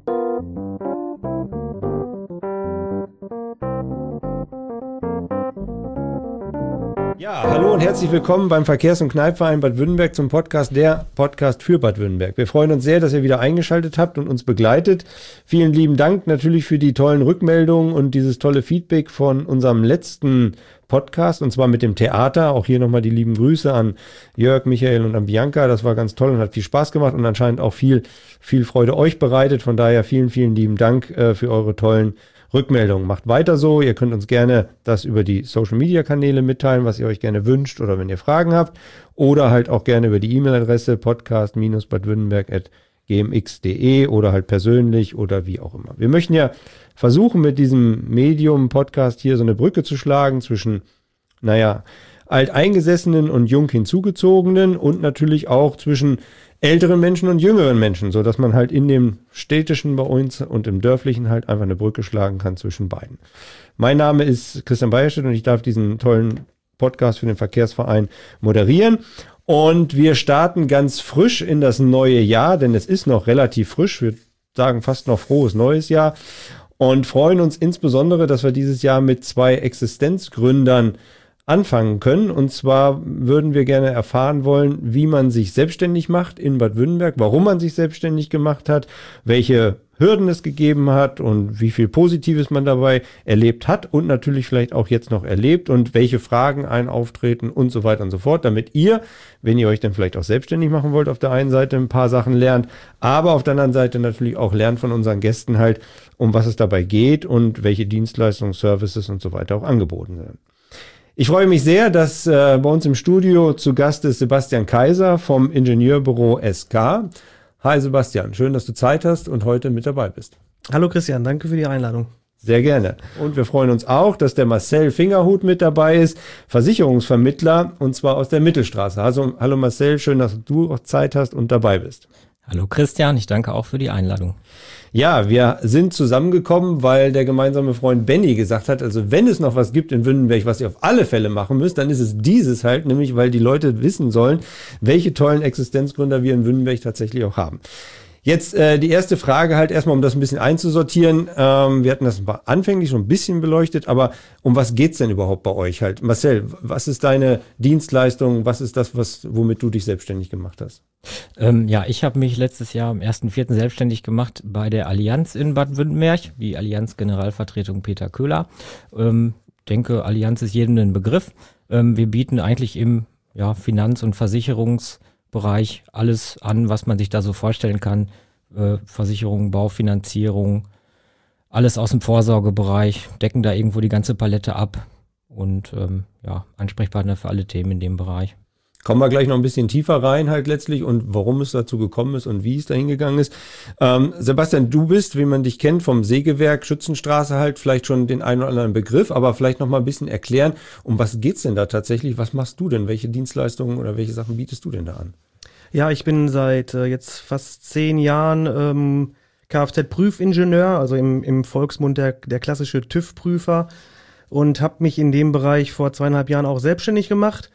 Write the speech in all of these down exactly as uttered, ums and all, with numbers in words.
Ja, hallo und herzlich willkommen beim Verkehrs- und Kneipverein Bad Württemberg zum Podcast, der Podcast für Bad Württemberg. Wir freuen uns sehr, dass ihr wieder eingeschaltet habt und uns begleitet. Vielen lieben Dank natürlich für die tollen Rückmeldungen und dieses tolle Feedback von unserem letzten Podcast, und zwar mit dem Theater. Auch hier nochmal die lieben Grüße an Jörg, Michael und an Bianca. Das war ganz toll und hat viel Spaß gemacht und anscheinend auch viel, viel Freude euch bereitet. Von daher vielen, vielen lieben Dank äh, für eure tollen Rückmeldungen. Macht weiter so. Ihr könnt uns gerne das über die Social-Media-Kanäle mitteilen, was ihr euch gerne wünscht oder wenn ihr Fragen habt. Oder halt auch gerne über die E-Mail-Adresse podcast Bindestrich badwürttemberg at g m x punkt d e oder halt persönlich oder wie auch immer. Wir möchten ja versuchen, mit diesem Medium-Podcast hier so eine Brücke zu schlagen zwischen, naja, alteingesessenen und jung hinzugezogenen und natürlich auch zwischen älteren Menschen und jüngeren Menschen, so dass man halt in dem städtischen bei uns und im dörflichen halt einfach eine Brücke schlagen kann zwischen beiden. Mein Name ist Christian Beierstedt und ich darf diesen tollen Podcast für den Verkehrsverein moderieren. Und wir starten ganz frisch in das neue Jahr, denn es ist noch relativ frisch. Wir sagen fast noch frohes neues Jahr und freuen uns insbesondere, dass wir dieses Jahr mit zwei Existenzgründern anfangen können. Und zwar würden wir gerne erfahren wollen, wie man sich selbstständig macht in Bad Württemberg, warum man sich selbstständig gemacht hat, welche Hürden es gegeben hat und wie viel Positives man dabei erlebt hat und natürlich vielleicht auch jetzt noch erlebt und welche Fragen einen auftreten und so weiter und so fort, damit ihr, wenn ihr euch dann vielleicht auch selbstständig machen wollt, auf der einen Seite ein paar Sachen lernt, aber auf der anderen Seite natürlich auch lernt von unseren Gästen halt, um was es dabei geht und welche Dienstleistungen, Services und so weiter auch angeboten werden. Ich freue mich sehr, dass äh, bei uns im Studio zu Gast ist Sebastian Kaiser vom Ingenieurbüro S K. Hi Sebastian, schön, dass du Zeit hast und heute mit dabei bist. Hallo Christian, danke für die Einladung. Sehr gerne. Und wir freuen uns auch, dass der Marcel Fingerhut mit dabei ist, Versicherungsvermittler, und zwar aus der Mittelstraße. Also, hallo Marcel, schön, dass du auch Zeit hast und dabei bist. Hallo Christian, ich danke auch für die Einladung. Ja, wir sind zusammengekommen, weil der gemeinsame Freund Benny gesagt hat, also wenn es noch was gibt in Württemberg, was ihr auf alle Fälle machen müsst, dann ist es dieses halt, nämlich weil die Leute wissen sollen, welche tollen Existenzgründer wir in Württemberg tatsächlich auch haben. Jetzt äh, die erste Frage halt erstmal, um das ein bisschen einzusortieren. Ähm, wir hatten das anfänglich schon ein bisschen beleuchtet, aber um was geht's denn überhaupt bei euch halt? Marcel, was ist deine Dienstleistung? Was ist das, was womit du dich selbstständig gemacht hast? Ähm, ja, ich habe mich letztes Jahr am ersten vierten selbstständig gemacht bei der Allianz in Bad Württemberg, die Allianz Generalvertretung Peter Köhler. Ähm, denke, Allianz ist jedem ein Begriff. Ähm, wir bieten eigentlich im ja, Finanz- und Versicherungsbereich alles an, was man sich da so vorstellen kann. Äh, Versicherung, Baufinanzierung, alles aus dem Vorsorgebereich, decken da irgendwo die ganze Palette ab und ähm, ja, Ansprechpartner für alle Themen in dem Bereich. Kommen wir gleich noch ein bisschen tiefer rein halt letztlich und warum es dazu gekommen ist und wie es dahin gegangen ist. Ähm, Sebastian, du bist, wie man dich kennt, vom Sägewerk Schützenstraße halt vielleicht schon den einen oder anderen Begriff, aber vielleicht noch mal ein bisschen erklären, um was geht's denn da tatsächlich? Was machst du denn? Welche Dienstleistungen oder welche Sachen bietest du denn da an? Ja, ich bin seit äh, jetzt fast zehn Jahren ähm, Kfz-Prüfingenieur, also im, im Volksmund der, der klassische TÜV-Prüfer, und habe mich in dem Bereich vor zweieinhalb Jahren auch selbstständig gemacht.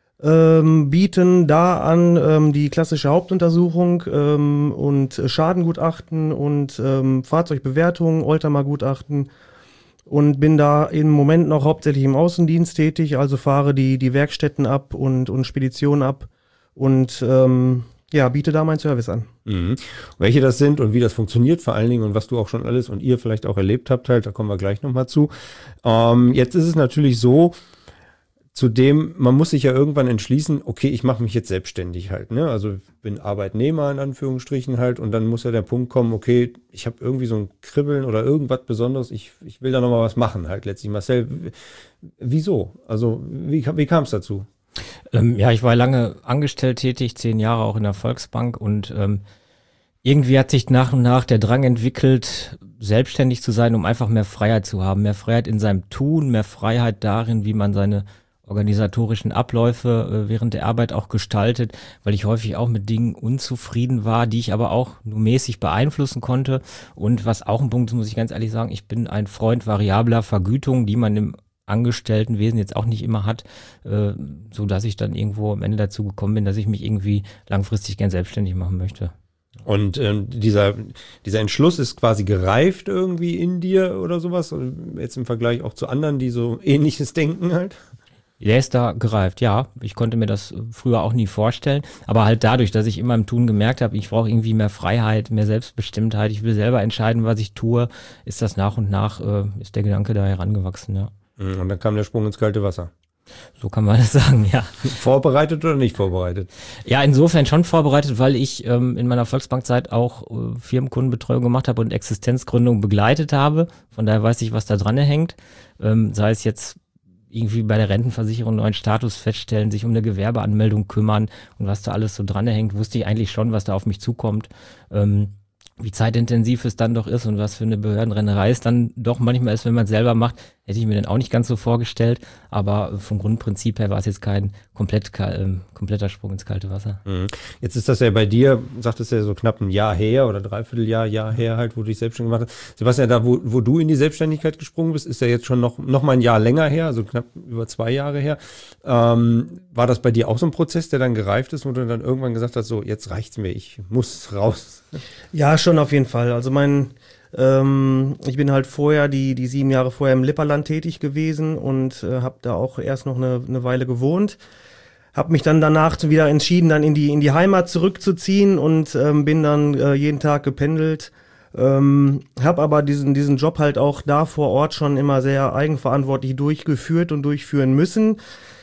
Ähm, bieten da an ähm, die klassische Hauptuntersuchung ähm, und Schadengutachten und ähm, Fahrzeugbewertung, Oldtimer-Gutachten, und bin da im Moment noch hauptsächlich im Außendienst tätig, also fahre die, die Werkstätten ab und, und Speditionen ab und ähm, ja, biete da meinen Service an. Mhm. Welche das sind und wie das funktioniert vor allen Dingen und was du auch schon alles und ihr vielleicht auch erlebt habt halt, da kommen wir gleich nochmal zu. Ähm, jetzt ist es natürlich so, zudem, man muss sich ja irgendwann entschließen, okay, ich mache mich jetzt selbstständig halt, ne? Also bin Arbeitnehmer in Anführungsstrichen halt, und dann muss ja der Punkt kommen, okay, ich habe irgendwie so ein Kribbeln oder irgendwas Besonderes, ich, ich will da nochmal was machen halt letztlich. Marcel, w- wieso? Also wie, wie kam es dazu? Ähm, ja, ich war lange angestellt tätig, zehn Jahre auch in der Volksbank, und ähm, irgendwie hat sich nach und nach der Drang entwickelt, selbstständig zu sein, um einfach mehr Freiheit zu haben, mehr Freiheit in seinem Tun, mehr Freiheit darin, wie man seine organisatorischen Abläufe äh, während der Arbeit auch gestaltet, weil ich häufig auch mit Dingen unzufrieden war, die ich aber auch nur mäßig beeinflussen konnte. Und was auch ein Punkt ist, muss ich ganz ehrlich sagen, ich bin ein Freund variabler Vergütung, die man im Angestelltenwesen jetzt auch nicht immer hat, äh, so dass ich dann irgendwo am Ende dazu gekommen bin, dass ich mich irgendwie langfristig gern selbstständig machen möchte. Und ähm, dieser, dieser Entschluss ist quasi gereift irgendwie in dir oder sowas, jetzt im Vergleich auch zu anderen, die so Ähnliches denken halt? Der ist da gereift, ja. Ich konnte mir das früher auch nie vorstellen, aber halt dadurch, dass ich immer im Tun gemerkt habe, ich brauche irgendwie mehr Freiheit, mehr Selbstbestimmtheit, ich will selber entscheiden, was ich tue, ist das nach und nach, äh, ist der Gedanke da herangewachsen, ja. Und dann kam der Sprung ins kalte Wasser. So kann man das sagen, ja. Vorbereitet oder nicht vorbereitet? Ja, insofern schon vorbereitet, weil ich ähm, in meiner Volksbankzeit auch äh, Firmenkundenbetreuung gemacht habe und Existenzgründung begleitet habe. Von daher weiß ich, was da dran hängt. Ähm, sei es jetzt irgendwie bei der Rentenversicherung einen neuen Status feststellen, sich um eine Gewerbeanmeldung kümmern und was da alles so dran hängt, wusste ich eigentlich schon, was da auf mich zukommt. Ähm, wie zeitintensiv es dann doch ist und was für eine Behördenrennerei es dann doch manchmal ist, wenn man es selber macht, hätte ich mir dann auch nicht ganz so vorgestellt, aber vom Grundprinzip her war es jetzt kein komplett, äh, kompletter Sprung ins kalte Wasser. Mhm. Jetzt ist das ja bei dir, sagtest du ja so knapp ein Jahr her oder Dreivierteljahr, Jahr her halt, wo du dich selbstständig gemacht hast. Sebastian, da wo, wo du in die Selbstständigkeit gesprungen bist, ist ja jetzt schon noch, noch mal ein Jahr länger her, also knapp über zwei Jahre her. Ähm, war das bei dir auch so ein Prozess, der dann gereift ist, wo du dann irgendwann gesagt hast, so jetzt reicht's mir, ich muss raus? Ja, schon auf jeden Fall. Also mein Ähm, ich bin halt vorher, die, die sieben Jahre vorher im Lipperland tätig gewesen und äh, habe da auch erst noch eine, eine Weile gewohnt. Habe mich dann danach wieder entschieden, dann in die, in die Heimat zurückzuziehen und ähm, bin dann äh, jeden Tag gependelt. Ähm, habe aber diesen, diesen Job halt auch da vor Ort schon immer sehr eigenverantwortlich durchgeführt und durchführen müssen.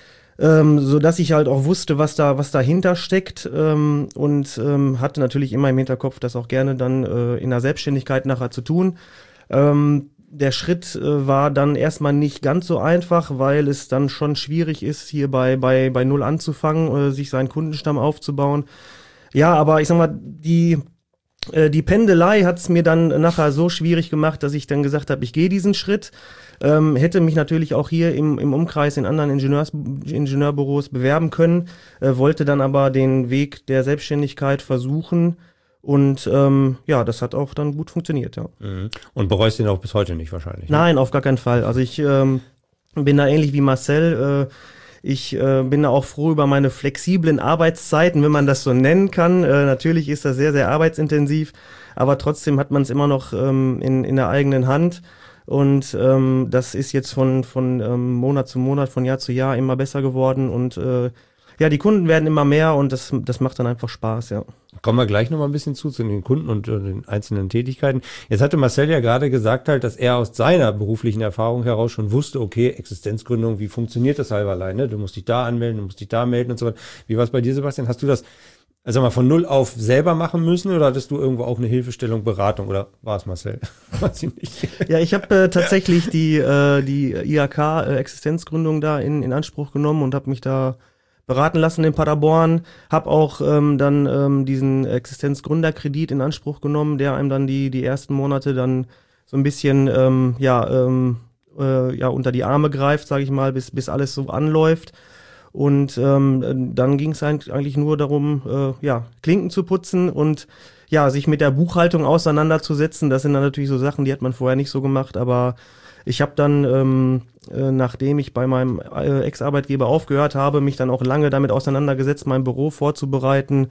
Ähm, so dass ich halt auch wusste, was da was dahinter steckt ähm, und ähm, hatte natürlich immer im Hinterkopf, das auch gerne dann äh, in der Selbstständigkeit nachher zu tun. Ähm, der Schritt äh, war dann erstmal nicht ganz so einfach, weil es dann schon schwierig ist, hier bei bei bei Null anzufangen, äh, sich seinen Kundenstamm aufzubauen. Ja, aber ich sag mal, die äh, die Pendelei hat es mir dann nachher so schwierig gemacht, dass ich dann gesagt habe, ich gehe diesen Schritt. Ähm, hätte mich natürlich auch hier im, im Umkreis in anderen Ingenieurs, Ingenieurbüros bewerben können, äh, wollte dann aber den Weg der Selbstständigkeit versuchen und ähm, ja, das hat auch dann gut funktioniert, ja. Mhm. Und bereust den auch bis heute nicht wahrscheinlich? Ne? Nein, auf gar keinen Fall. Also ich ähm, bin da ähnlich wie Marcel, äh, ich äh, bin da auch froh über meine flexiblen Arbeitszeiten, wenn man das so nennen kann. Äh, natürlich ist das sehr, sehr arbeitsintensiv, aber trotzdem hat man es immer noch ähm, in, in der eigenen Hand. Und ähm, das ist jetzt von, von ähm, Monat zu Monat, von Jahr zu Jahr immer besser geworden. Und äh, ja, die Kunden werden immer mehr und das, das macht dann einfach Spaß, ja. Kommen wir gleich nochmal ein bisschen zu, zu den Kunden und äh, den einzelnen Tätigkeiten. Jetzt hatte Marcel ja gerade gesagt halt, dass er aus seiner beruflichen Erfahrung heraus schon wusste, okay, Existenzgründung, wie funktioniert das halber allein, ne? Du musst dich da anmelden, du musst dich da melden und so weiter. Wie war es bei dir, Sebastian? Hast du das also mal von null auf selber machen müssen oder hattest du irgendwo auch eine Hilfestellung, Beratung oder war es Marcel? Weiß ich nicht. Ja, ich habe äh, tatsächlich die, äh, die I H K-Existenzgründung da in, in Anspruch genommen und habe mich da beraten lassen in Paderborn. Habe auch ähm, dann ähm, diesen Existenzgründerkredit in Anspruch genommen, der einem dann die, die ersten Monate dann so ein bisschen ähm, ja, ähm, äh, ja, unter die Arme greift, sage ich mal, bis, bis alles so anläuft. Und ähm, dann ging es eigentlich nur darum, äh, ja, Klinken zu putzen und ja, sich mit der Buchhaltung auseinanderzusetzen. Das sind dann natürlich so Sachen, die hat man vorher nicht so gemacht, aber ich habe dann, ähm, äh, nachdem ich bei meinem äh, Ex-Arbeitgeber aufgehört habe, mich dann auch lange damit auseinandergesetzt, mein Büro vorzubereiten,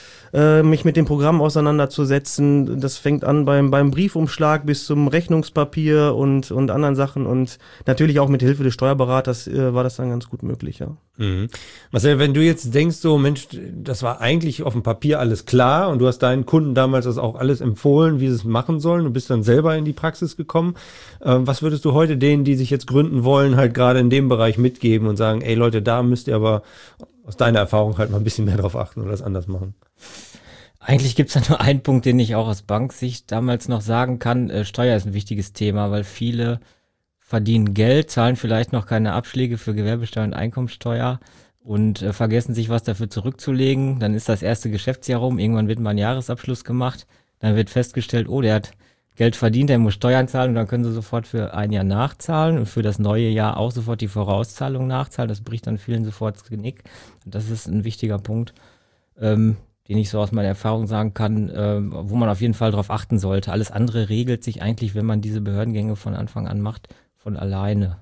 äh, mich mit dem Programm auseinanderzusetzen. Das fängt an beim, beim Briefumschlag bis zum Rechnungspapier und, und anderen Sachen und natürlich auch mit Hilfe des Steuerberaters äh, war das dann ganz gut möglich, ja. Mhm. Marcel, wenn du jetzt denkst, so Mensch, das war eigentlich auf dem Papier alles klar und du hast deinen Kunden damals das auch alles empfohlen, wie sie es machen sollen, du bist dann selber in die Praxis gekommen. Ähm, was würdest du heute denen, die sich jetzt gründen wollen, halt gerade in dem Bereich mitgeben und sagen, ey Leute, da müsst ihr aber aus deiner Erfahrung halt mal ein bisschen mehr drauf achten oder das anders machen? Eigentlich gibt's da nur einen Punkt, den ich auch aus Banksicht damals noch sagen kann. Äh, Steuer ist ein wichtiges Thema, weil viele verdienen Geld, zahlen vielleicht noch keine Abschläge für Gewerbesteuer und Einkommensteuer und äh, vergessen sich was dafür zurückzulegen. Dann ist das erste Geschäftsjahr rum, irgendwann wird mal ein Jahresabschluss gemacht, dann wird festgestellt, oh, der hat Geld verdient, der muss Steuern zahlen und dann können sie sofort für ein Jahr nachzahlen und für das neue Jahr auch sofort die Vorauszahlung nachzahlen. Das bricht dann vielen sofort das Genick. Und das ist ein wichtiger Punkt, ähm, den ich so aus meiner Erfahrung sagen kann, ähm, wo man auf jeden Fall darauf achten sollte. Alles andere regelt sich eigentlich, wenn man diese Behördengänge von Anfang an macht, von alleine.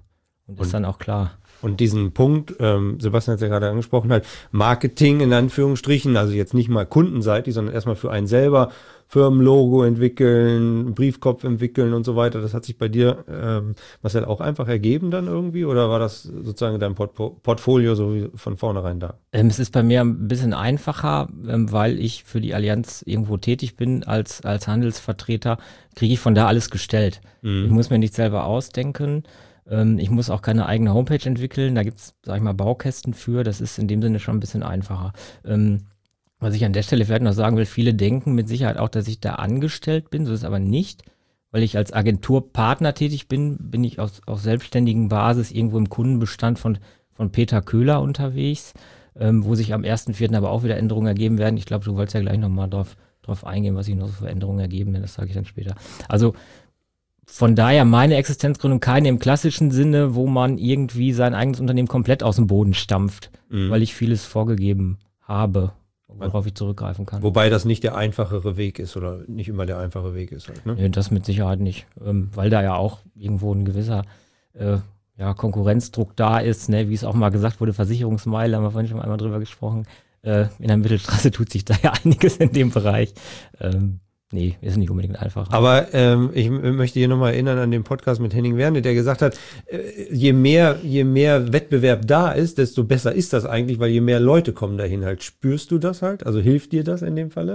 Und ist und, dann auch klar. Und diesen Punkt, ähm, Sebastian hat es ja gerade angesprochen, halt Marketing in Anführungsstrichen, also jetzt nicht mal kundenseitig, sondern erstmal für einen selber, Firmenlogo entwickeln, Briefkopf entwickeln und so weiter. Das hat sich bei dir, ähm, Marcel, auch einfach ergeben dann irgendwie? Oder war das sozusagen dein Port- Portfolio so wie von vornherein da? Ähm, es ist bei mir ein bisschen einfacher, ähm, weil ich für die Allianz irgendwo tätig bin als, als Handelsvertreter, kriege ich von da alles gestellt. Mhm. Ich muss mir nicht selber ausdenken. Ähm, ich muss auch keine eigene Homepage entwickeln. Da gibt es, sag ich mal, Baukästen für. Das ist in dem Sinne schon ein bisschen einfacher. Ähm, Was ich an der Stelle vielleicht noch sagen will, viele denken mit Sicherheit auch, dass ich da angestellt bin, so ist es aber nicht, weil ich als Agenturpartner tätig bin, bin ich auf, auf selbstständigen Basis irgendwo im Kundenbestand von, von Peter Köhler unterwegs, ähm, wo sich am ersten vierten aber auch wieder Änderungen ergeben werden. Ich glaube, du wolltest ja gleich nochmal drauf, drauf eingehen, was sich noch so für Änderungen ergeben, das sage ich dann später. Also von daher meine Existenzgründung keine im klassischen Sinne, wo man irgendwie sein eigenes Unternehmen komplett aus dem Boden stampft, mhm. weil ich vieles vorgegeben habe, worauf ich zurückgreifen kann. Wobei das nicht der einfachere Weg ist oder nicht immer der einfache Weg ist. Halt, ne? Nee, das mit Sicherheit nicht, ähm, weil da ja auch irgendwo ein gewisser äh, ja, Konkurrenzdruck da ist, ne? Wie es auch mal gesagt wurde, Versicherungsmeile, haben wir vorhin schon einmal drüber gesprochen. Äh, in der Mittelstraße tut sich da ja einiges in dem Bereich. Ähm, Nee, ist nicht unbedingt einfach. Aber ähm, ich m- möchte hier nochmal erinnern an den Podcast mit Henning Werne, der gesagt hat, äh, je mehr, je mehr Wettbewerb da ist, desto besser ist das eigentlich, weil je mehr Leute kommen dahin halt. Spürst du das halt? Also hilft dir das in dem Falle?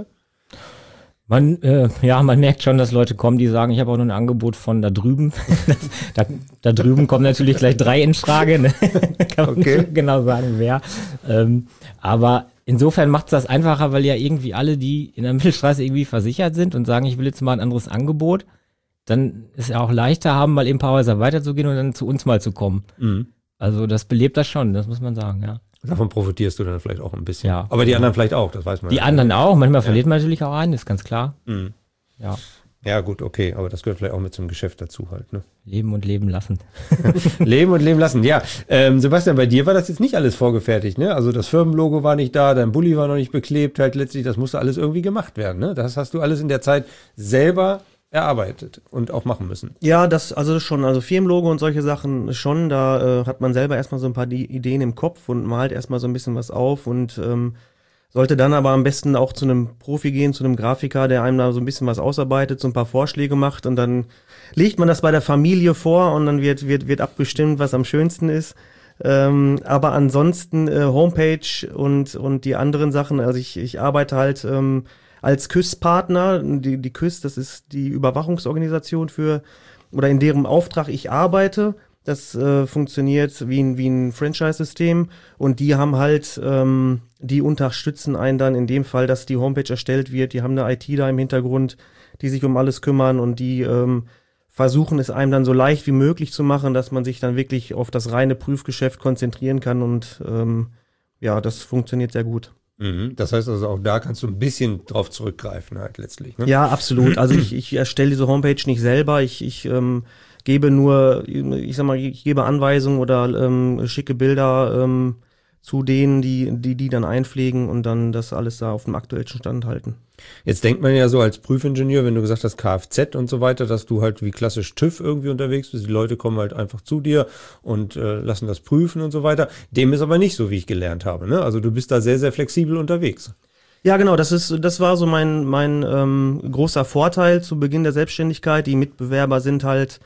Man, äh, ja, man merkt schon, dass Leute kommen, die sagen, ich habe auch noch ein Angebot von da drüben. Das, da, da drüben kommen natürlich gleich drei in Frage. Ne? Kann man okay. nicht genau sagen, wer. Ähm, aber insofern macht es das einfacher, weil ja irgendwie alle, die in der Mittelstraße irgendwie versichert sind und sagen, ich will jetzt mal ein anderes Angebot, dann ist es ja auch leichter haben, mal eben ein paar Häuser weiterzugehen und dann zu uns mal zu kommen. Mhm. Also das belebt das schon, das muss man sagen, ja. Davon profitierst du dann vielleicht auch ein bisschen. Ja. Aber die anderen vielleicht auch, das weiß man. Die anderen auch, manchmal verliert ja. man natürlich auch einen, ist ganz klar. Mhm. Ja. Ja, gut, okay, aber das gehört vielleicht auch mit zum Geschäft dazu halt, ne? Leben und leben lassen. Leben und leben lassen, ja. Ähm, Sebastian, bei dir war das jetzt nicht alles vorgefertigt, ne? Also das Firmenlogo war nicht da, dein Bulli war noch nicht beklebt, halt letztlich, das musste alles irgendwie gemacht werden, ne? Das hast du alles in der Zeit selber erarbeitet und auch machen müssen. Ja, das also schon, also Firmenlogo und solche Sachen schon, da äh, hat man selber erstmal so ein paar die Ideen im Kopf und malt erstmal so ein bisschen was auf und ähm, sollte dann aber am besten auch zu einem Profi gehen, zu einem Grafiker, der einem da so ein bisschen was ausarbeitet, so ein paar Vorschläge macht und dann legt man das bei der Familie vor und dann wird wird wird abgestimmt, was am schönsten ist. Ähm, aber ansonsten äh, Homepage und und die anderen Sachen, also ich ich arbeite halt ähm, als K Ü S-Partner, die, die K Ü S, das ist die Überwachungsorganisation für, oder in deren Auftrag ich arbeite. Das äh, funktioniert wie ein, wie ein Franchise-System und die haben halt, ähm, die unterstützen einen dann in dem Fall, dass die Homepage erstellt wird. Die haben eine I T da im Hintergrund, die sich um alles kümmern und die ähm, versuchen es einem dann so leicht wie möglich zu machen, dass man sich dann wirklich auf das reine Prüfgeschäft konzentrieren kann und ähm, ja, das funktioniert sehr gut. Das heißt also, auch da kannst du ein bisschen drauf zurückgreifen halt letztlich. Ne? Ja, absolut. Also ich, ich erstelle diese Homepage nicht selber. Ich, ich ähm, gebe nur, ich sag mal, ich gebe Anweisungen oder ähm, schicke Bilder ähm, zu denen, die, die die dann einpflegen und dann das alles da auf dem aktuellen Stand halten. Jetzt denkt man ja so als Prüfingenieur, wenn du gesagt hast Kfz und so weiter, dass du halt wie klassisch TÜV irgendwie unterwegs bist. Die Leute kommen halt einfach zu dir und äh, lassen das prüfen und so weiter. Dem ist aber nicht so, wie ich gelernt habe. Ne? Also du bist da sehr, sehr flexibel unterwegs. Ja, genau. Das ist, das war so mein mein ähm, großer Vorteil zu Beginn der Selbstständigkeit. Die Mitbewerber sind halt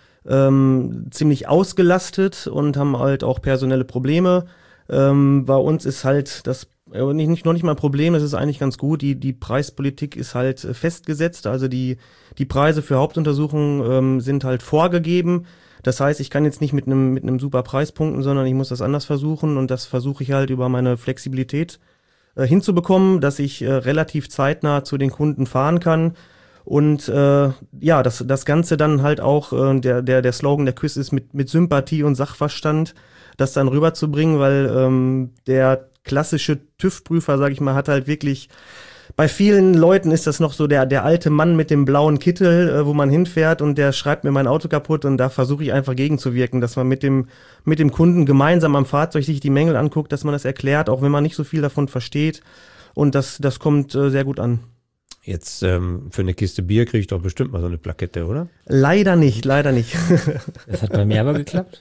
ähm, ziemlich ausgelastet und haben halt auch personelle Probleme. Ähm, bei uns ist halt das nicht, nicht, noch nicht mal ein Problem, das ist eigentlich ganz gut. Die, die Preispolitik ist halt festgesetzt, also die, die Preise für Hauptuntersuchungen ähm, sind halt vorgegeben. Das heißt, ich kann jetzt nicht mit einem mit einem super Preis punkten, sondern ich muss das anders versuchen und das versuche ich halt über meine Flexibilität äh, hinzubekommen, dass ich äh, relativ zeitnah zu den Kunden fahren kann. Und äh, ja, das, das Ganze dann halt auch, äh, der, der, der Slogan der K Ü S ist mit, mit Sympathie und Sachverstand, das dann rüberzubringen, weil ähm, der klassische TÜV-Prüfer, sag ich mal, hat halt wirklich, bei vielen Leuten ist das noch so der der alte Mann mit dem blauen Kittel, äh, wo man hinfährt und der schreibt mir mein Auto kaputt und da versuche ich einfach gegenzuwirken, dass man mit dem mit dem Kunden gemeinsam am Fahrzeug sich die Mängel anguckt, dass man das erklärt, auch wenn man nicht so viel davon versteht und das das kommt äh, sehr gut an. Jetzt ähm, für eine Kiste Bier kriege ich doch bestimmt mal so eine Plakette, oder? Leider nicht, leider nicht. Das hat bei mir aber geklappt.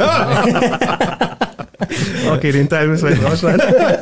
Okay, den Teil müssen wir jetzt rausschneiden.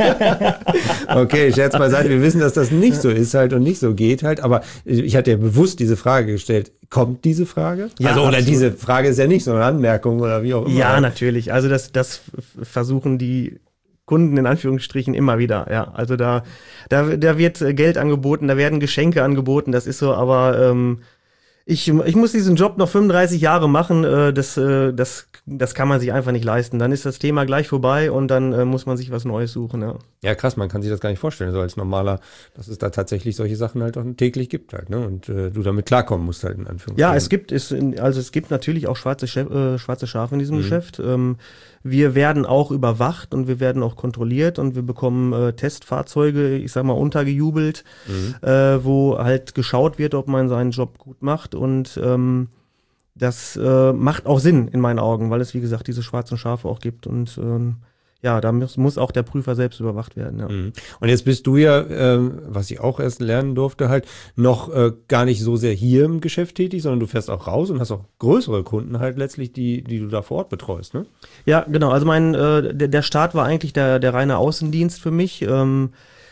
Okay, Scherz beiseite. Wir wissen, dass das nicht so ist halt und nicht so geht halt. Aber ich hatte ja bewusst diese Frage gestellt. Kommt diese Frage? Ja, also, oder absolut. diese Frage ist ja nicht, sondern Anmerkung oder wie auch immer. Ja, natürlich. Also das, das versuchen die Kunden in Anführungsstrichen immer wieder. Ja, also da, da, da wird Geld angeboten, da werden Geschenke angeboten. Das ist so, aber ähm, ich, ich muss diesen Job noch fünfunddreißig Jahre machen. Äh, das, äh, das, das kann man sich einfach nicht leisten. Dann ist das Thema gleich vorbei und dann äh, muss man sich was Neues suchen. Ja. Ja, krass, man kann sich das gar nicht vorstellen, so als normaler, dass es da tatsächlich solche Sachen halt auch täglich gibt halt, ne? Und äh, du damit klarkommen musst halt in Anführungszeichen. Ja, es gibt es, also es gibt natürlich auch schwarze, Chef, äh, schwarze Schafe in diesem Mhm. Geschäft. Ähm, wir werden auch überwacht und wir werden auch kontrolliert und wir bekommen äh, Testfahrzeuge, ich sag mal, untergejubelt, Mhm. äh, wo halt geschaut wird, ob man seinen Job gut macht und ähm, das äh, macht auch Sinn in meinen Augen, weil es, wie gesagt, diese schwarzen Schafe auch gibt und ähm, ja, da muss, muss auch der Prüfer selbst überwacht werden. Ja. Mhm. Und jetzt bist du ja, ähm, was ich auch erst lernen durfte, halt noch äh, gar nicht so sehr hier im Geschäft tätig, sondern du fährst auch raus und hast auch größere Kunden halt letztlich, die, die du da vor Ort betreust, ne? Ja, genau. Also mein äh, der, der Start war eigentlich der, der reine Außendienst für mich, ähm,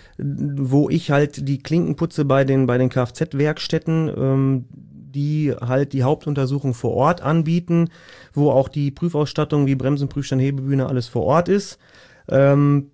wo ich halt die Klinken putze bei den, bei den Kfz-Werkstätten, ähm, die halt die Hauptuntersuchung vor Ort anbieten, wo auch die Prüfausstattung wie Bremsen, Prüfstand, Hebebühne alles vor Ort ist. Ähm,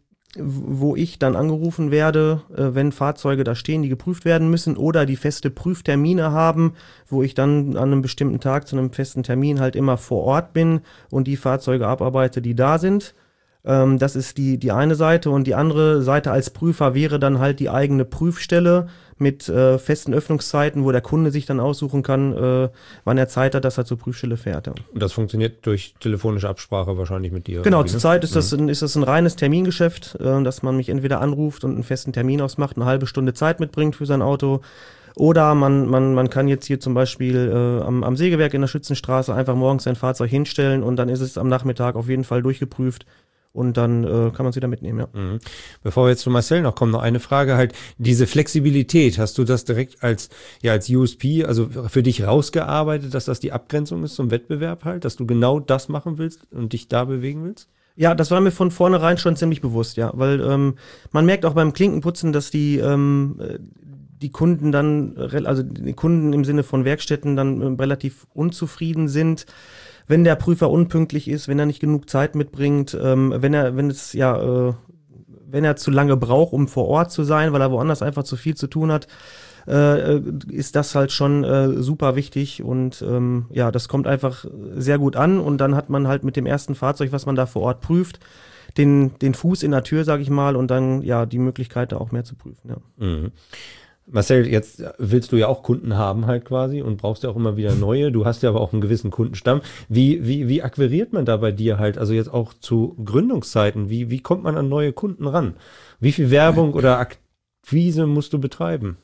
wo ich dann angerufen werde, äh, wenn Fahrzeuge da stehen, die geprüft werden müssen oder die feste Prüftermine haben, wo ich dann an einem bestimmten Tag zu einem festen Termin halt immer vor Ort bin und die Fahrzeuge abarbeite, die da sind. Ähm, das ist die, die eine Seite und die andere Seite als Prüfer wäre dann halt die eigene Prüfstelle mit äh, festen Öffnungszeiten, wo der Kunde sich dann aussuchen kann, äh, wann er Zeit hat, dass er zur Prüfstelle fährt. Ja. Und das funktioniert durch telefonische Absprache wahrscheinlich mit dir. Genau, irgendwie, ne? zurzeit ist das, ein, ist das ein reines Termingeschäft, äh, dass man mich entweder anruft und einen festen Termin ausmacht, eine halbe Stunde Zeit mitbringt für sein Auto. Oder man, man, man kann jetzt hier zum Beispiel äh, am, am Sägewerk in der Schützenstraße einfach morgens sein Fahrzeug hinstellen und dann ist es am Nachmittag auf jeden Fall durchgeprüft. Und dann äh, kann man es wieder mitnehmen, ja. Mhm. Bevor wir jetzt zu Marcel noch kommen, noch eine Frage halt. Diese Flexibilität, hast du das direkt als, ja, als U S P, also für dich rausgearbeitet, dass das die Abgrenzung ist zum Wettbewerb halt, dass du genau das machen willst und dich da bewegen willst? Ja, das war mir von vornherein schon ziemlich bewusst, ja. Weil ähm, man merkt auch beim Klinkenputzen, dass die, ähm, die Kunden dann, also die Kunden im Sinne von Werkstätten dann äh, relativ unzufrieden sind. Wenn der Prüfer unpünktlich ist, wenn er nicht genug Zeit mitbringt, ähm, wenn er, wenn es ja, äh, wenn er zu lange braucht, um vor Ort zu sein, weil er woanders einfach zu viel zu tun hat, äh, ist das halt schon äh, super wichtig und ähm, ja, das kommt einfach sehr gut an und dann hat man halt mit dem ersten Fahrzeug, was man da vor Ort prüft, den, den Fuß in der Tür, sag ich mal, und dann ja die Möglichkeit, da auch mehr zu prüfen. Ja. Mhm. Marcel, jetzt willst du ja auch Kunden haben halt quasi und brauchst ja auch immer wieder neue. Du hast ja aber auch einen gewissen Kundenstamm. Wie, wie, wie akquiriert man da bei dir halt, also jetzt auch zu Gründungszeiten, wie, wie kommt man an neue Kunden ran? Wie viel Werbung oder Akquise musst du betreiben?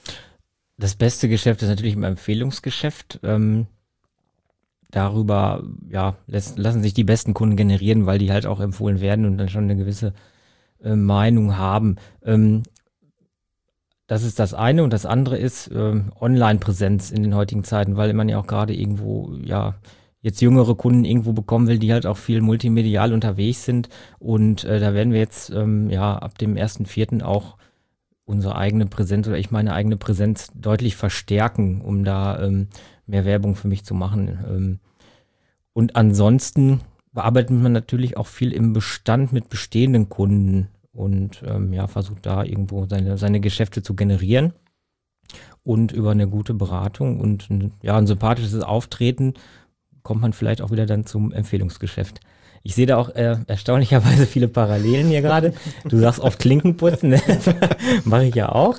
Das beste Geschäft ist natürlich im Empfehlungsgeschäft. Ähm, darüber ja, lässt, lassen sich die besten Kunden generieren, weil die halt auch empfohlen werden und dann schon eine gewisse äh, Meinung haben. Ähm, Das ist das eine und das andere ist ähm, Online-Präsenz in den heutigen Zeiten, weil man ja auch gerade irgendwo, ja, jetzt jüngere Kunden irgendwo bekommen will, die halt auch viel multimedial unterwegs sind und äh, da werden wir jetzt ähm, ja ab dem ersten Vierten auch unsere eigene Präsenz oder ich meine eigene Präsenz deutlich verstärken, um da ähm, mehr Werbung für mich zu machen. Ähm, und ansonsten bearbeitet man natürlich auch viel im Bestand mit bestehenden Kunden. Und ähm, ja, versucht da irgendwo seine, seine Geschäfte zu generieren und über eine gute Beratung und ein, ja, ein sympathisches Auftreten kommt man vielleicht auch wieder dann zum Empfehlungsgeschäft. Ich sehe da auch äh, erstaunlicherweise viele Parallelen hier gerade. Du sagst oft Klinkenputzen, ne? Mache ich ja auch.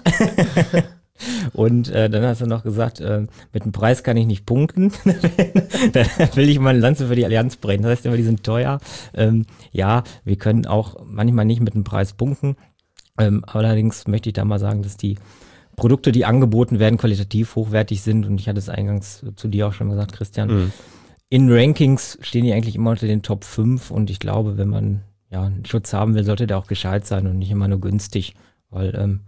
Und äh, dann hast du noch gesagt, äh, mit dem Preis kann ich nicht punkten. Da will ich mal eine Lanze für die Allianz brechen. Das heißt immer, die sind teuer. Ähm, ja, wir können auch manchmal nicht mit dem Preis punkten. Ähm, allerdings möchte ich da mal sagen, dass die Produkte, die angeboten werden, qualitativ hochwertig sind. Und ich hatte es eingangs zu dir auch schon gesagt, Christian. Mhm. In Rankings stehen die eigentlich immer unter den Top fünf. Und ich glaube, wenn man ja einen Schutz haben will, sollte der auch gescheit sein und nicht immer nur günstig. Weil ähm,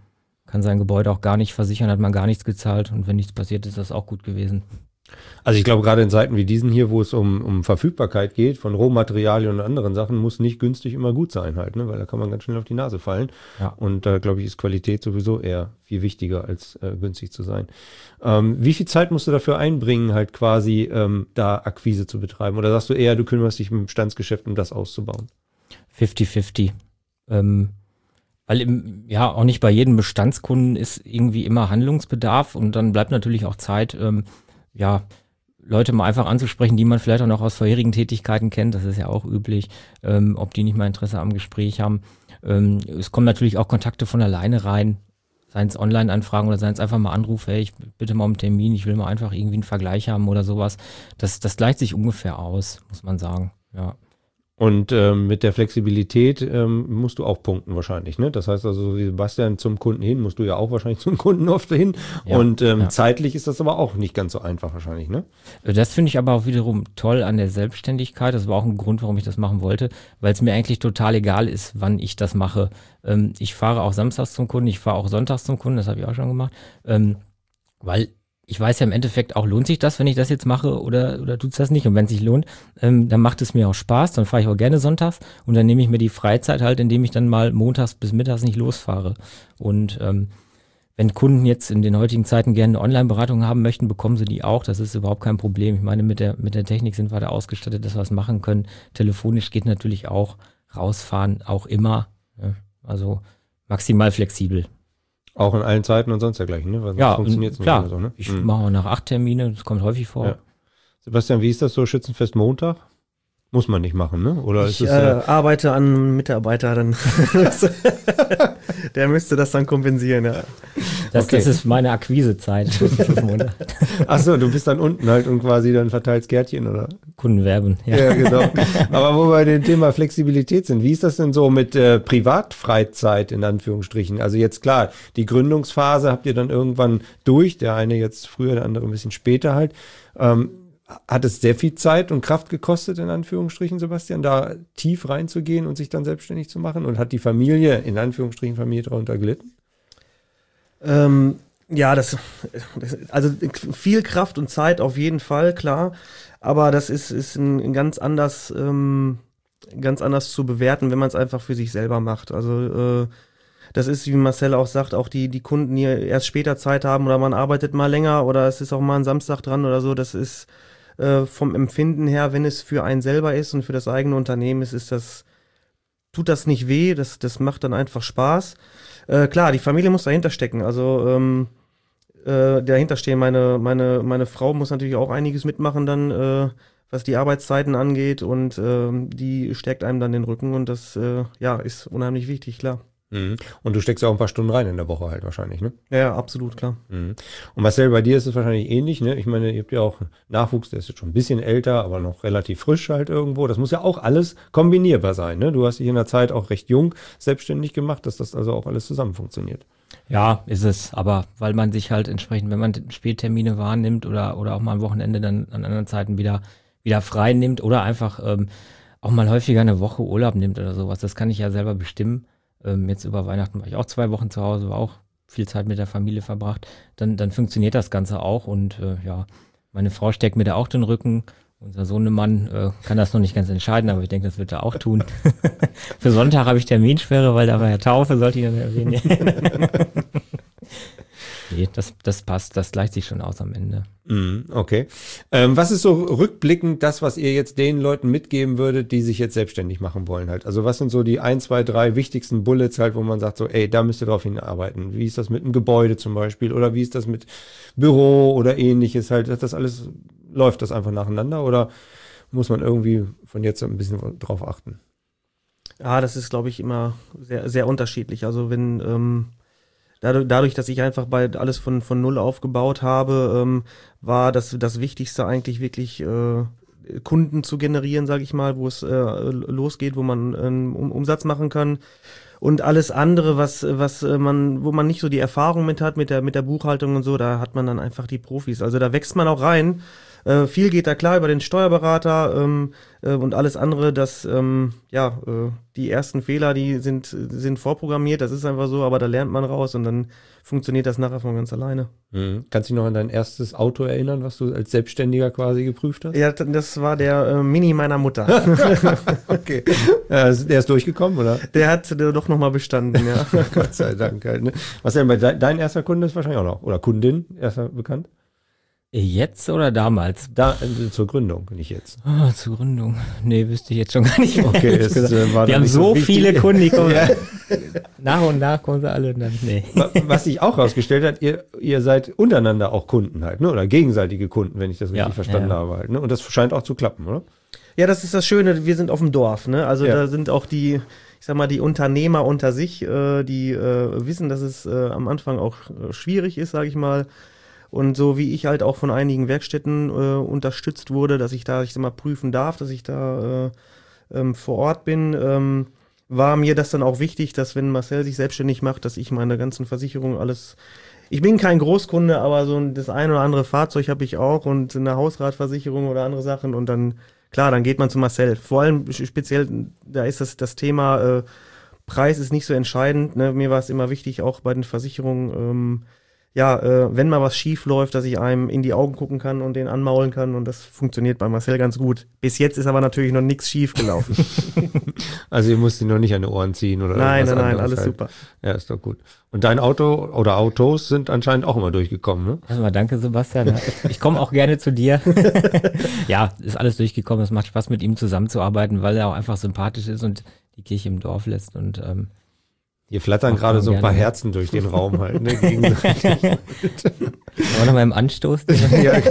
kann sein Gebäude auch gar nicht versichern, hat man gar nichts gezahlt und wenn nichts passiert, ist das auch gut gewesen. Also ich glaube, gerade in Zeiten wie diesen hier, wo es um, um Verfügbarkeit geht, von Rohmaterialien und anderen Sachen, muss nicht günstig immer gut sein halt, ne? Weil da kann man ganz schnell auf die Nase fallen. Ja. Und da, äh, glaube ich, ist Qualität sowieso eher viel wichtiger, als äh, günstig zu sein. Ähm, wie viel Zeit musst du dafür einbringen, halt quasi ähm, da Akquise zu betreiben? Oder sagst du eher, du kümmerst dich im Bestandsgeschäft, um das auszubauen? fünfzig fünfzig. Ähm, weil im, ja auch nicht bei jedem Bestandskunden ist irgendwie immer Handlungsbedarf und dann bleibt natürlich auch Zeit, ähm, ja, Leute mal einfach anzusprechen, die man vielleicht auch noch aus vorherigen Tätigkeiten kennt, das ist ja auch üblich, ähm, ob die nicht mal Interesse am Gespräch haben. Ähm, es kommen natürlich auch Kontakte von alleine rein, seien es Online-Anfragen oder seien es einfach mal Anrufe, hey, ich bitte mal um einen Termin, ich will mal einfach irgendwie einen Vergleich haben oder sowas. Das, das gleicht sich ungefähr aus, muss man sagen, ja. Und ähm, mit der Flexibilität ähm, musst du auch punkten wahrscheinlich, ne? Das heißt also, so wie Sebastian zum Kunden hin, musst du ja auch wahrscheinlich zum Kunden oft hin. Ja, und ähm, ja. zeitlich ist das aber auch nicht ganz so einfach wahrscheinlich, ne? Das finde ich aber auch wiederum toll an der Selbstständigkeit. Das war auch ein Grund, warum ich das machen wollte, weil es mir eigentlich total egal ist, wann ich das mache. Ähm, ich fahre auch samstags zum Kunden, ich fahre auch sonntags zum Kunden, das habe ich auch schon gemacht, ähm, weil ich weiß ja im Endeffekt auch, lohnt sich das, wenn ich das jetzt mache oder, oder tut es das nicht? Und wenn es sich lohnt, ähm, dann macht es mir auch Spaß, dann fahre ich auch gerne sonntags und dann nehme ich mir die Freizeit halt, indem ich dann mal montags bis mittags nicht losfahre. Und ähm, wenn Kunden jetzt in den heutigen Zeiten gerne eine Online-Beratung haben möchten, bekommen sie die auch. Das ist überhaupt kein Problem. Ich meine, mit der, mit der Technik sind wir da ausgestattet, dass wir es machen können. Telefonisch geht natürlich auch, rausfahren auch immer. Ja, also maximal flexibel. Auch in allen Zeiten und sonst dergleichen, ne? Weil ja, funktioniert es nicht klar. So, ne? Ich mhm. mache auch nach acht Termine, das kommt häufig vor. Ja. Sebastian, wie ist das so, Schützenfest Montag? Muss man nicht machen, ne? Oder ich ist es, äh, äh, arbeite an einem Mitarbeiter, dann der müsste das dann kompensieren, ja. Das, okay. das ist meine Akquisezeit. Achso, du bist dann unten halt und quasi dann verteilst Gärtchen, oder? Kunden werben, ja. Ja, genau. Aber wo wir bei dem Thema Flexibilität sind, wie ist das denn so mit äh, Privatfreizeit in Anführungsstrichen? Also jetzt klar, die Gründungsphase habt ihr dann irgendwann durch, der eine jetzt früher, der andere ein bisschen später halt. Ähm, Hat es sehr viel Zeit und Kraft gekostet, in Anführungsstrichen, Sebastian, da tief reinzugehen und sich dann selbstständig zu machen? Und hat die Familie, in Anführungsstrichen Familie, darunter gelitten? Ähm, ja, das, das, also viel Kraft und Zeit auf jeden Fall, klar. Aber das ist, ist ein, ein ganz anders, ähm, ganz anders zu bewerten, wenn man es einfach für sich selber macht. Also, äh, das ist, wie Marcel auch sagt, auch die, die Kunden, die erst später Zeit haben oder man arbeitet mal länger oder es ist auch mal ein Samstag dran oder so, das ist vom Empfinden her, wenn es für einen selber ist und für das eigene Unternehmen ist, ist das, tut das nicht weh, das, das macht dann einfach Spaß. Äh, klar, die Familie muss dahinter stecken, also ähm, äh, dahinter stehen, meine, meine, meine Frau muss natürlich auch einiges mitmachen dann, äh, was die Arbeitszeiten angeht und äh, die stärkt einem dann den Rücken und das äh, ja, ist unheimlich wichtig, klar. Mhm. Und du steckst ja auch ein paar Stunden rein in der Woche halt wahrscheinlich, ne? Ja, ja, absolut, klar. Mhm. Und Marcel, bei dir ist es wahrscheinlich ähnlich, ne? Ich meine, ihr habt ja auch Nachwuchs, der ist jetzt schon ein bisschen älter, aber noch relativ frisch halt irgendwo. Das muss ja auch alles kombinierbar sein, ne? Du hast dich in der Zeit auch recht jung selbstständig gemacht, dass das also auch alles zusammen funktioniert. Ja, ist es, aber weil man sich halt entsprechend, wenn man Spättermine wahrnimmt oder, oder auch mal am Wochenende dann an anderen Zeiten wieder, wieder frei nimmt oder einfach ähm, auch mal häufiger eine Woche Urlaub nimmt oder sowas, das kann ich ja selber bestimmen. Ähm, jetzt über Weihnachten war ich auch zwei Wochen zu Hause, war auch viel Zeit mit der Familie verbracht, dann, dann funktioniert das Ganze auch und äh, ja, meine Frau steckt mir da auch den Rücken, unser Sohnemann äh, kann das noch nicht ganz entscheiden, aber ich denke, das wird er auch tun. Für Sonntag habe ich Terminsperre, weil da war ja Taufe, sollte ich dann erwähnen. Nee, das, das passt, das gleicht sich schon aus am Ende. Mm, okay. Ähm, was ist so rückblickend das, was ihr jetzt den Leuten mitgeben würdet, die sich jetzt selbstständig machen wollen halt? Also was sind so die ein, zwei, drei wichtigsten Bullets halt, wo man sagt so, ey, da müsst ihr drauf hinarbeiten. Wie ist das mit einem Gebäude zum Beispiel oder wie ist das mit Büro oder ähnliches halt? Das alles, läuft das einfach nacheinander oder muss man irgendwie von jetzt ein bisschen drauf achten? Ja, das ist, glaube ich, immer sehr, sehr unterschiedlich. Also wenn ähm Dadurch, dadurch, dass ich einfach bei alles von, von Null aufgebaut habe, ähm, war das, das Wichtigste eigentlich wirklich äh, Kunden zu generieren, sage ich mal, wo es äh, losgeht, wo man ähm, Umsatz machen kann. Und alles andere, was, was man, wo man nicht so die Erfahrung mit hat, mit der, mit der Buchhaltung und so, da hat man dann einfach die Profis. Also da wächst man auch rein. Äh, viel geht da klar über den Steuerberater ähm, äh, und alles andere, dass ähm, ja, äh, die ersten Fehler, die sind, sind vorprogrammiert, das ist einfach so, aber da lernt man raus und dann funktioniert das nachher von ganz alleine. Mhm. Kannst du dich noch an dein erstes Auto erinnern, was du als Selbstständiger quasi geprüft hast? Ja, das war der äh, Mini meiner Mutter. Okay. Ja, der ist durchgekommen, oder? Der hat der doch nochmal bestanden, ja. Gott sei Dank. Halt, ne? Was denn bei de dein erster Kunde ist wahrscheinlich auch noch, oder Kundin, erster bekannt? Jetzt oder damals? Da, äh, zur Gründung, nicht jetzt. Oh, zur Gründung. Nee, wüsste ich jetzt schon gar nicht mehr. Okay, es, äh, war wir haben so wichtig. viele Kunden, die kommen. Ja. Nach und nach kommen sie alle und dann, nee. Was sich auch rausgestellt hat, ihr, ihr seid untereinander auch Kunden halt, ne? Oder gegenseitige Kunden, wenn ich das richtig Ja, verstanden ja. habe halt, ne? Und das scheint auch zu klappen, oder? Ja, das ist das Schöne, wir sind auf dem Dorf, ne? Also Ja. da sind auch die, ich sag mal, die Unternehmer unter sich, äh, die äh, wissen, dass es äh, am Anfang auch äh, schwierig ist, sage ich mal. Und so wie ich halt auch von einigen Werkstätten äh, unterstützt wurde, dass ich da, ich sag mal, prüfen darf, dass ich da äh, ähm, vor Ort bin, ähm, war mir das dann auch wichtig, dass wenn Marcel sich selbstständig macht, dass ich meine ganzen Versicherungen alles. Ich bin kein Großkunde, aber so das ein oder andere Fahrzeug habe ich auch und eine Hausratversicherung oder andere Sachen und dann, klar, dann geht man zu Marcel. Vor allem speziell, da ist das, das Thema äh, Preis ist nicht so entscheidend. Ne? Mir war es immer wichtig, auch bei den Versicherungen, ähm, ja, äh, wenn mal was schief läuft, dass ich einem in die Augen gucken kann und den anmaulen kann und das funktioniert bei Marcel ganz gut. Bis jetzt ist aber natürlich noch nichts schief gelaufen. Also ihr musst ihn noch nicht an die Ohren ziehen oder Nein, irgendwas nein, nein, anderes alles halt. super. Ja, ist doch gut. Und dein Auto oder Autos sind anscheinend auch immer durchgekommen, ne? Erstmal danke, Sebastian. Ich komme auch gerne zu dir. Ja, ist alles durchgekommen. Es macht Spaß, mit ihm zusammenzuarbeiten, weil er auch einfach sympathisch ist und die Kirche im Dorf lässt. Und ähm, Hier flattern Macht gerade man so ein paar gerne. Herzen durch den Raum halt, ne? Gegenseitig. aber noch mal im Anstoß. Ja,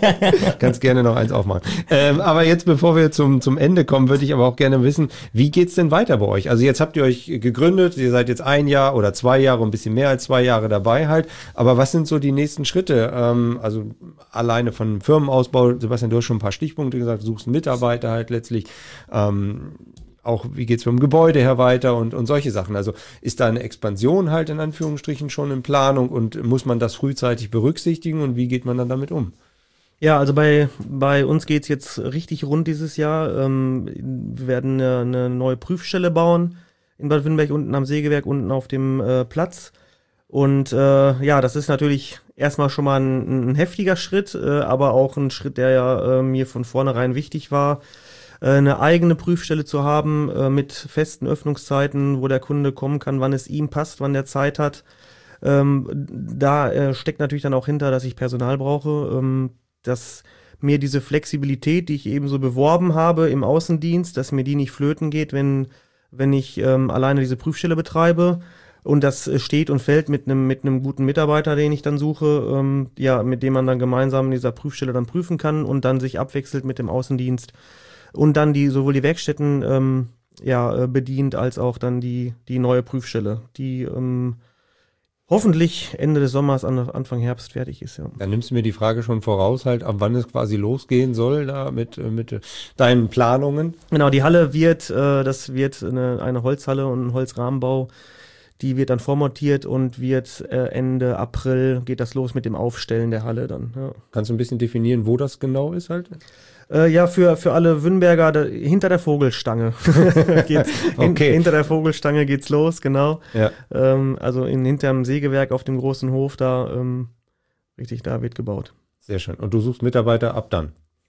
ganz gerne noch eins aufmachen. Ähm, aber jetzt, bevor wir zum, zum Ende kommen, würde ich aber auch gerne wissen, wie geht's denn weiter bei euch? Also jetzt habt ihr euch gegründet, ihr seid jetzt ein Jahr oder zwei Jahre, ein bisschen mehr als zwei Jahre dabei halt. Aber was sind so die nächsten Schritte? Ähm, also alleine von Firmenausbau, Sebastian, du hast schon ein paar Stichpunkte gesagt, du suchst einen Mitarbeiter halt letztlich. Ähm, auch wie geht's vom Gebäude her weiter und, und solche Sachen. Also ist da eine Expansion halt in Anführungsstrichen schon in Planung und muss man das frühzeitig berücksichtigen und wie geht man dann damit um? Ja, also bei, bei uns geht's jetzt richtig rund dieses Jahr. Ähm, wir werden eine, eine neue Prüfstelle bauen in Bad Wünnberg, unten am Sägewerk, unten auf dem äh, Platz. Und äh, ja, das ist natürlich erstmal schon mal ein, ein heftiger Schritt, äh, aber auch ein Schritt, der ja äh, mir von vornherein wichtig war, äh, eine eigene Prüfstelle zu haben äh, mit festen Öffnungszeiten, wo der Kunde kommen kann, wann es ihm passt, wann der Zeit hat. Ähm, da äh, steckt natürlich dann auch hinter, dass ich Personal brauche, ähm, dass mir diese Flexibilität, die ich eben so beworben habe im Außendienst, dass mir die nicht flöten geht, wenn, wenn ich ähm, alleine diese Prüfstelle betreibe. Und das äh, steht und fällt mit einem mit einem guten Mitarbeiter, den ich dann suche, ähm, ja, mit dem man dann gemeinsam in dieser Prüfstelle dann prüfen kann und dann sich abwechselt mit dem Außendienst und dann die sowohl die Werkstätten ähm, ja, äh, bedient, als auch dann die, die neue Prüfstelle, die ähm, hoffentlich Ende des Sommers, an, Anfang Herbst fertig ist. Ja. Dann nimmst du mir die Frage schon voraus, halt, ab wann es quasi losgehen soll, da mit, mit äh, deinen Planungen. Genau, die Halle wird, äh, das wird eine, eine Holzhalle und ein Holzrahmenbau, die wird dann vormontiert und wird äh, Ende April geht das los mit dem Aufstellen der Halle dann. Ja. Kannst du ein bisschen definieren, wo das genau ist halt? Äh, ja, für, für alle Wünnberger, da, hinter der Vogelstange. geht's, hin, Okay. Hinter der Vogelstange geht's los, genau. Ja. Ähm, also in, hinterm Sägewerk auf dem großen Hof, da, ähm, richtig, da wird gebaut. Sehr schön. Und du suchst Mitarbeiter ab dann?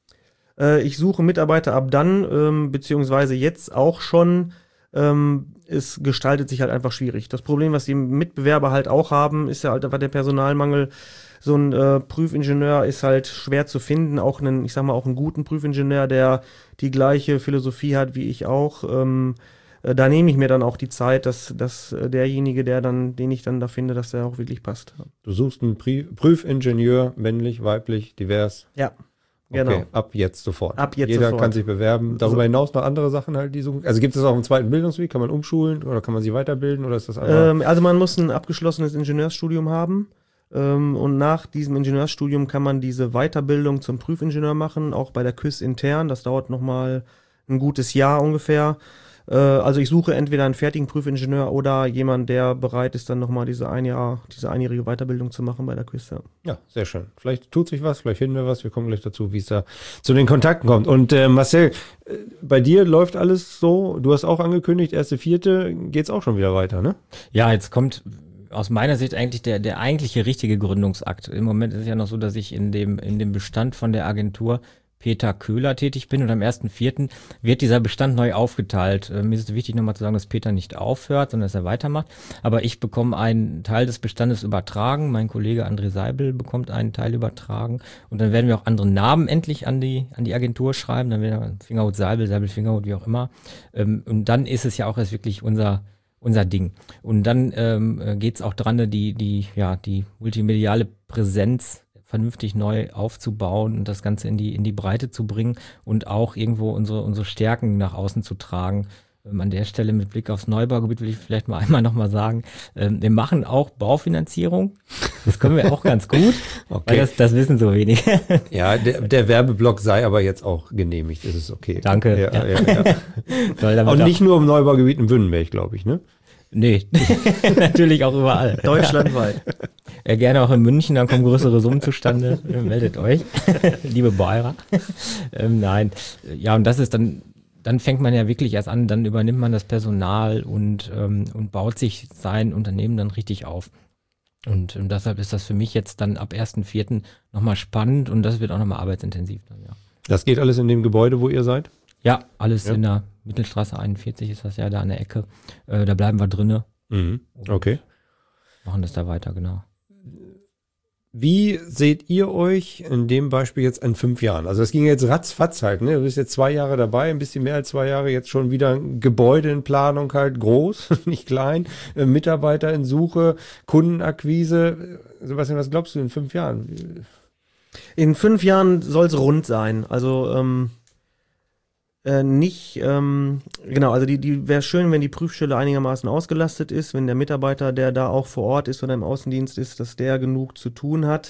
Äh, ich suche Mitarbeiter ab dann, ähm, beziehungsweise jetzt auch schon. Ähm, es gestaltet sich halt einfach schwierig. Das Problem, was die Mitbewerber halt auch haben, ist ja halt einfach der Personalmangel. So ein äh, Prüfingenieur ist halt schwer zu finden, auch einen, ich sag mal, auch einen guten Prüfingenieur, der die gleiche Philosophie hat wie ich auch. Ähm, äh, da nehme ich mir dann auch die Zeit, dass, dass äh, derjenige, der dann, den ich dann da finde, dass der auch wirklich passt. Du suchst einen Pri- Prüfingenieur, männlich, weiblich, divers. Ja, Okay, genau. ab jetzt sofort. Ab jetzt Jeder sofort. kann sich bewerben. Darüber So. hinaus noch andere Sachen halt, die suchen. Also gibt es auch einen zweiten Bildungsweg? Kann man umschulen oder kann man sich weiterbilden oder ist das einfach? Ähm, also man muss ein abgeschlossenes Ingenieursstudium haben. Ähm, und nach diesem Ingenieursstudium kann man diese Weiterbildung zum Prüfingenieur machen, auch bei der K Ü S intern. Das dauert nochmal ein gutes Jahr ungefähr. Äh, also ich suche entweder einen fertigen Prüfingenieur oder jemand, der bereit ist, dann nochmal diese ein Jahr, diese einjährige Weiterbildung zu machen bei der Küste. Ja, sehr schön. Vielleicht tut sich was, vielleicht finden wir was. Wir kommen gleich dazu, wie es da zu den Kontakten kommt. Und äh, Marcel, äh, bei dir läuft alles so. Du hast auch angekündigt, erste Vierte geht's auch schon wieder weiter, ne? Ja, jetzt kommt aus meiner Sicht eigentlich der, der eigentliche richtige Gründungsakt. Im Moment ist es ja noch so, dass ich in dem, in dem Bestand von der Agentur Peter Köhler tätig bin und am ersten Vierten wird dieser Bestand neu aufgeteilt. Äh, mir ist es wichtig nochmal zu sagen, dass Peter nicht aufhört, sondern dass er weitermacht. Aber ich bekomme einen Teil des Bestandes übertragen, mein Kollege André Seibel bekommt einen Teil übertragen und dann werden wir auch andere Namen endlich an die, an die Agentur schreiben. Dann werden wir Fingerhut Seibel, Seibel Fingerhut, wie auch immer. Ähm, und dann ist es ja auch erst wirklich unser unser Ding. Und dann ähm, geht es auch dran, die, die, ja, die multimediale Präsenz vernünftig neu aufzubauen und das Ganze in die, in die Breite zu bringen und auch irgendwo unsere, unsere Stärken nach außen zu tragen. Ähm, an der Stelle mit Blick aufs Neubaugebiet will ich vielleicht mal einmal nochmal sagen, ähm, wir machen auch Baufinanzierung. Das können wir auch ganz gut, okay. Weil das, das wissen so wenige. Ja, der, der Werbeblock sei aber jetzt auch genehmigt, das ist okay. Danke. Ja, ja. Ja, ja. Und nicht nur im Neubaugebiet in Wünnenberg, glaube ich, ne? Nee, natürlich auch überall. Deutschlandweit. Ja, gerne auch in München, dann kommen größere Summen zustande. Meldet euch, liebe Bayer. Ähm, nein, ja, und das ist dann, dann fängt man ja wirklich erst an, dann übernimmt man das Personal und, ähm, und baut sich sein Unternehmen dann richtig auf. Und, und deshalb ist das für mich jetzt dann ab ersten Vierten nochmal spannend und das wird auch nochmal arbeitsintensiv dann, ja. Das geht alles in dem Gebäude, wo ihr seid? Ja, alles ja. in der Mittelstraße einundvierzig ist das ja da an der Ecke. Äh, da bleiben wir drinne. Mhm. Okay. Machen das da weiter, genau. Wie seht ihr euch in dem Beispiel jetzt in fünf Jahren? Also das ging jetzt ratzfatz halt, ne? Du bist jetzt zwei Jahre dabei, ein bisschen mehr als zwei Jahre, jetzt schon wieder ein Gebäude in Planung halt, groß, nicht klein, äh, Mitarbeiter in Suche, Kundenakquise. Sebastian, was glaubst du in fünf Jahren? In fünf Jahren soll es rund sein. Also ähm Äh, nicht, ähm, genau, also die, die wäre schön, wenn die Prüfstelle einigermaßen ausgelastet ist, wenn der Mitarbeiter, der da auch vor Ort ist oder im Außendienst ist, dass der genug zu tun hat.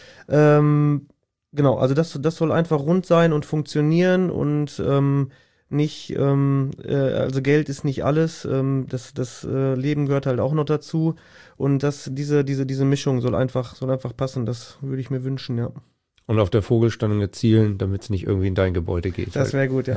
Ähm, genau, also das, das soll einfach rund sein und funktionieren und ähm, nicht, ähm, äh, also Geld ist nicht alles, ähm, das, das äh, Leben gehört halt auch noch dazu und das, diese, diese, diese Mischung soll einfach, soll einfach passen, das würde ich mir wünschen, ja. Und auf der Vogelstange zielen, damit es nicht irgendwie in dein Gebäude geht. Das wäre gut, ja.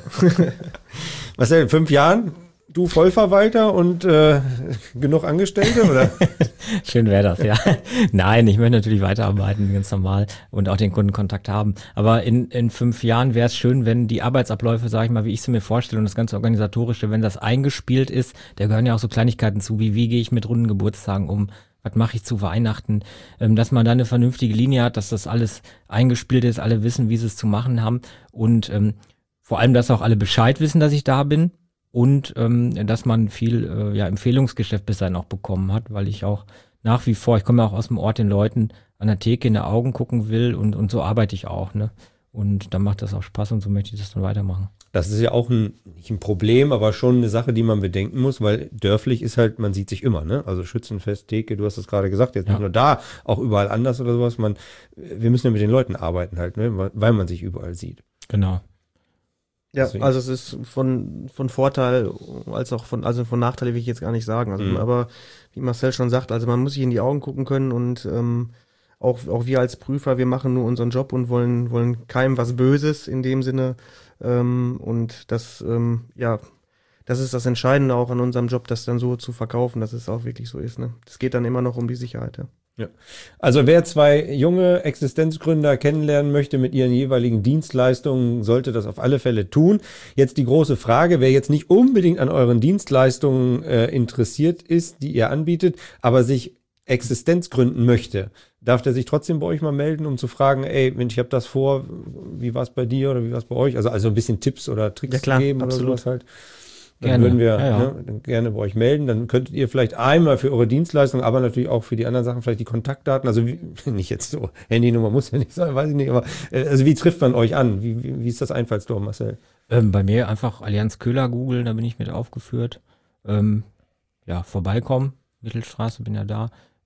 Was denn, in fünf Jahren? Du Vollverwalter und äh, genug Angestellte, oder? Schön wäre das, ja. Nein, ich möchte natürlich weiterarbeiten, ganz normal und auch den Kundenkontakt haben. Aber in, in fünf Jahren wäre es schön, wenn die Arbeitsabläufe, sage ich mal, wie ich sie mir vorstelle und das ganze Organisatorische, wenn das eingespielt ist, da gehören ja auch so Kleinigkeiten zu, wie wie gehe ich mit runden Geburtstagen um, was mache ich zu Weihnachten, ähm, dass man da eine vernünftige Linie hat, dass das alles eingespielt ist, alle wissen, wie sie es zu machen haben und ähm, vor allem, dass auch alle Bescheid wissen, dass ich da bin und ähm, dass man viel äh, ja, Empfehlungsgeschäft bis dahin auch bekommen hat, weil ich auch nach wie vor, ich komme ja auch aus dem Ort, den Leuten an der Theke in die Augen gucken will und, und so arbeite ich auch, ne? Und dann macht das auch Spaß und so möchte ich das dann weitermachen. Das ist ja auch ein, nicht ein Problem, aber schon eine Sache, die man bedenken muss, weil dörflich ist halt, man sieht sich immer, ne? Also Schützenfest, Theke, du hast es gerade gesagt, jetzt ja. nicht nur da, auch überall anders oder sowas. Man, wir müssen ja mit den Leuten arbeiten halt, ne? Weil man sich überall sieht. Genau. Ja, Deswegen. Also es ist von, von Vorteil als auch von, also von Nachteil will ich jetzt gar nicht sagen. Also, mhm. Aber wie Marcel schon sagt, also man muss sich in die Augen gucken können und ähm, auch, auch wir als Prüfer, wir machen nur unseren Job und wollen, wollen keinem was Böses in dem Sinne. Ähm, und das, ähm, ja, das ist das Entscheidende auch an unserem Job, das dann so zu verkaufen, dass es auch wirklich so ist. Ne? Es geht dann immer noch um die Sicherheit. Ja. Ja. Also wer zwei junge Existenzgründer kennenlernen möchte mit ihren jeweiligen Dienstleistungen, sollte das auf alle Fälle tun. Jetzt die große Frage, wer jetzt nicht unbedingt an euren Dienstleistungen äh, interessiert ist, die ihr anbietet, aber sich Existenz gründen möchte, darf der sich trotzdem bei euch mal melden, um zu fragen, ey, Mensch, ich habe das vor, wie war es bei dir oder wie war es bei euch? Also, also ein bisschen Tipps oder Tricks ja, klar, geben absolut. oder sowas halt. Dann gerne. würden wir ja, ja. Ne, dann gerne bei euch melden. Dann könntet ihr vielleicht einmal für eure Dienstleistung, aber natürlich auch für die anderen Sachen vielleicht die Kontaktdaten, also wie, nicht jetzt so, Handynummer muss ja nicht sein, weiß ich nicht, aber äh, also wie trifft man euch an? Wie, wie, wie ist das Einfallstor, Marcel? Ähm, bei mir einfach Allianz Köhler googeln, da bin ich mit aufgeführt. Ähm, ja, vorbeikommen, Mittelstraße, bin ja da.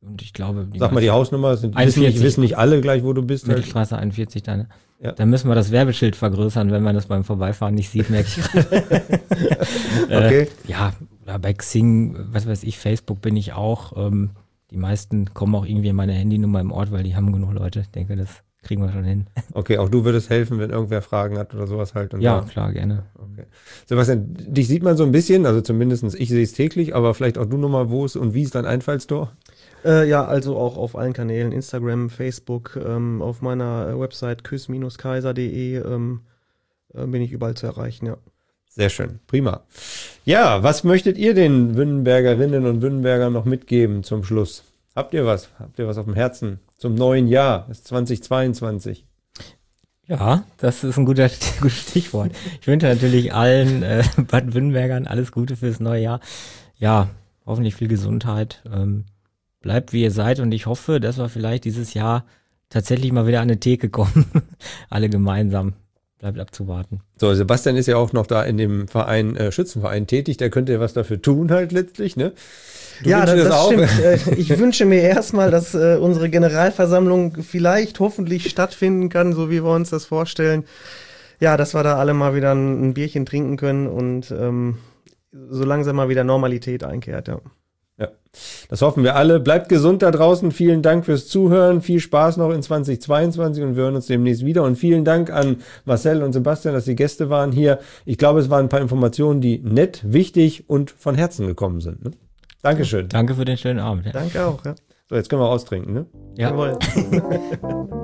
Und ich glaube, die Sag mal die Hausnummer, sind, wissen, nicht, wissen nicht alle gleich, wo du bist. Mittelstraße einundvierzig, dann. Ja. Dann müssen wir das Werbeschild vergrößern, wenn man das beim Vorbeifahren nicht sieht, merke ich gerade. Okay. Äh, ja, bei Xing, was weiß ich, Facebook bin ich auch. Ähm, die meisten kommen auch irgendwie in meine Handynummer im Ort, weil die haben genug Leute. Ich denke, das kriegen wir schon hin. Okay, auch du würdest helfen, wenn irgendwer Fragen hat oder sowas halt. Und ja, da. klar, gerne. Okay. Sebastian, dich sieht man so ein bisschen, also zumindest ich sehe es täglich, aber vielleicht auch du nochmal, wo es und wie ist dein Einfallstor? Äh, ja, also auch auf allen Kanälen, Instagram, Facebook, ähm, auf meiner Website küss kaiser punkt de ähm, äh, bin ich überall zu erreichen, ja. Sehr schön, prima. Ja, was möchtet ihr den Wünnenbergerinnen und Wünnenbergern noch mitgeben zum Schluss? Habt ihr was? Habt ihr was auf dem Herzen zum neuen Jahr, das ist zweitausendzweiundzwanzig? Ja, das ist ein guter, gutes Stichwort. Ich wünsche natürlich allen äh, Bad Wünnenbergern alles Gute fürs neue Jahr. Ja, hoffentlich viel Gesundheit. Ähm, bleibt wie ihr seid und ich hoffe, dass wir vielleicht dieses Jahr tatsächlich mal wieder an eine Theke kommen. Alle gemeinsam. Bleibt abzuwarten. So, Sebastian ist ja auch noch da in dem Verein, äh, Schützenverein tätig, der könnte ja was dafür tun halt letztlich, ne? Du ja, das, das, das auch? stimmt. Ich wünsche mir erstmal, dass äh, unsere Generalversammlung vielleicht hoffentlich stattfinden kann, so wie wir uns das vorstellen. Ja, dass wir da alle mal wieder ein, ein Bierchen trinken können und ähm, so langsam mal wieder Normalität einkehrt, ja. Ja, das hoffen wir alle. Bleibt gesund da draußen. Vielen Dank fürs Zuhören. Viel Spaß noch in zweitausendzweiundzwanzig und wir hören uns demnächst wieder. Und vielen Dank an Marcel und Sebastian, dass die Gäste waren hier. Ich glaube, es waren ein paar Informationen, die nett, wichtig und von Herzen gekommen sind. Ne? Dankeschön. Danke für den schönen Abend. Ja. Danke auch. Ja. So, jetzt können wir austrinken. Ne? Ja. Jawohl.